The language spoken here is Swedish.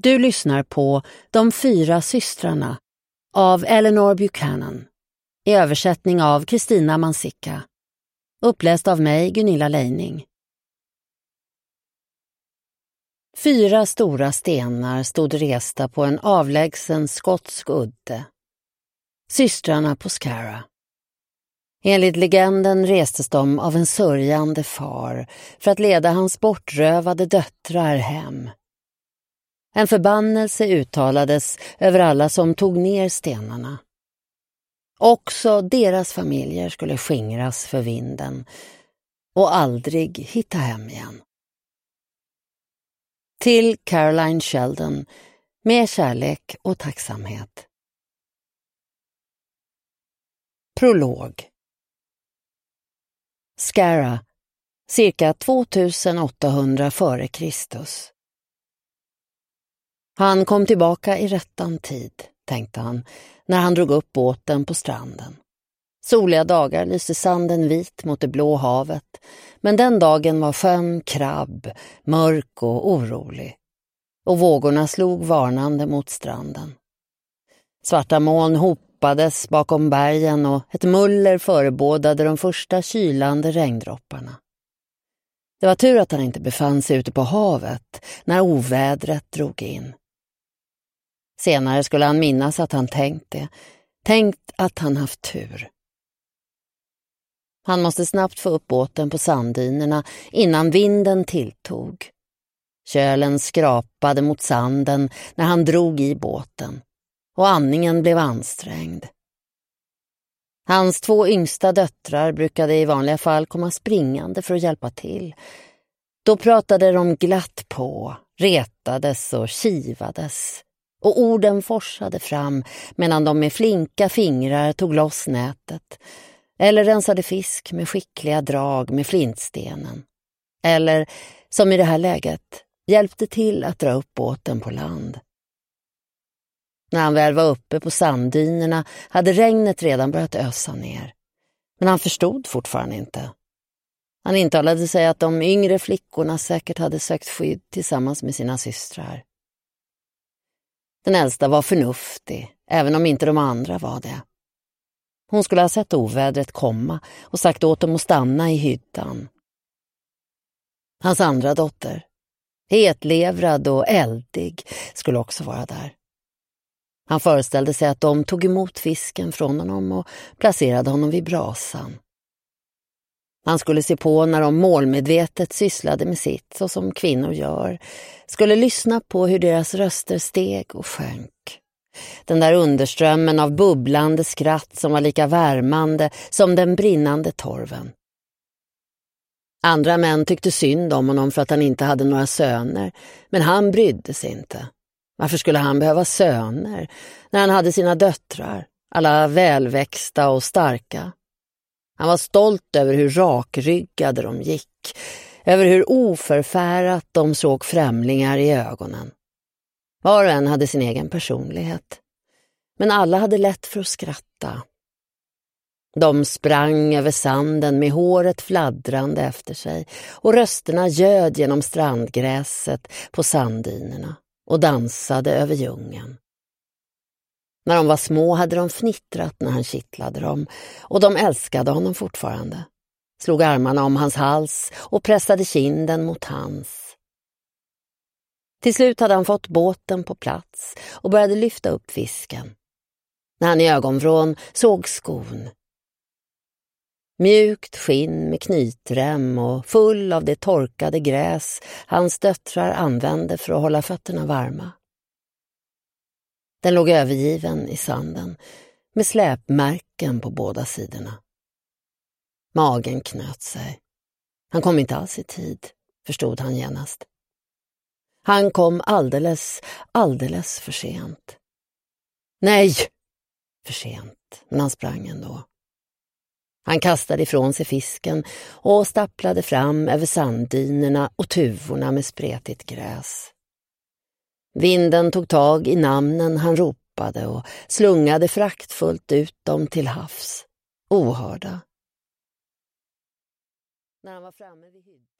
Du lyssnar på De 4 systrarna av Eleanor Buchanan i översättning av Kristina Mansicka. Uppläst av mig, Gunilla Leining. 4 stora stenar stod resta på en avlägsen skotsk udde. Systrarna på Skara. Enligt legenden restes de av en sörjande far för att leda hans bortrövade döttrar hem. En förbannelse uttalades över alla som tog ner stenarna. Också deras familjer skulle skingras för vinden och aldrig hitta hem igen. Till Caroline Sheldon, med kärlek och tacksamhet. Prolog. Skara, cirka 2800 före Kristus. Han kom tillbaka i rättan tid, tänkte han, när han drog upp båten på stranden. Soliga dagar lyste sanden vit mot det blå havet, men den dagen var sjön krabb, mörk och orolig. Och vågorna slog varnande mot stranden. Svarta moln hopades bakom bergen och ett muller förebådade de första kylande regndropparna. Det var tur att han inte befann sig ute på havet när ovädret drog in. Senare skulle han minnas att han tänkt att han haft tur. Han måste snabbt få upp båten på sanddynerna innan vinden tilltog. Kölen skrapade mot sanden när han drog i båten och andningen blev ansträngd. Hans 2 yngsta döttrar brukade i vanliga fall komma springande för att hjälpa till. Då pratade de glatt på, retades och kivades. Och orden forsade fram medan de med flinka fingrar tog loss nätet. Eller rensade fisk med skickliga drag med flintstenen. Eller, som i det här läget, hjälpte till att dra upp båten på land. När han väl var uppe på sanddynerna hade regnet redan börjat ösa ner. Men han förstod fortfarande inte. Han intalade sig att de yngre flickorna säkert hade sökt skydd tillsammans med sina systrar. Den äldsta var förnuftig, även om inte de andra var det. Hon skulle ha sett ovädret komma och sagt åt dem att stanna i hyddan. Hans andra dotter, hetlevrad och eldig, skulle också vara där. Han föreställde sig att de tog emot fisken från honom och placerade honom vid brasan. Han skulle se på när de målmedvetet sysslade med sitt, så som kvinnor gör. Skulle lyssna på hur deras röster steg och sjönk. Den där underströmmen av bubblande skratt som var lika värmande som den brinnande torven. Andra män tyckte synd om honom för att han inte hade några söner, men han brydde sig inte. Varför skulle han behöva söner när han hade sina döttrar, alla välväxta och starka? Han var stolt över hur rakryggade de gick, över hur oförfärat de såg främlingar i ögonen. Var och en hade sin egen personlighet, men alla hade lätt för att skratta. De sprang över sanden med håret fladdrande efter sig och rösterna göd genom strandgräset på sanddynerna och dansade över djungeln. När de var små hade de fnittrat när han kittlade dem och de älskade honom fortfarande. Slog armarna om hans hals och pressade kinden mot hans. Till slut hade han fått båten på plats och började lyfta upp fisken. När han i ögonvrån såg skon. Mjukt skinn med knytrem och full av det torkade gräs hans döttrar använde för att hålla fötterna varma. Den låg övergiven i sanden med släpmärken på båda sidorna. Magen knöt sig. Han kom inte alls i tid, förstod han genast. Han kom alldeles för sent. Nej, för sent, men han sprang ändå. Han kastade ifrån sig fisken och stapplade fram över sanddynerna och tuvorna med spretigt gräs. Vinden tog tag i namnen han ropade och slungade fraktfullt ut dem till havs, ohörda. När han var framme vid hyddan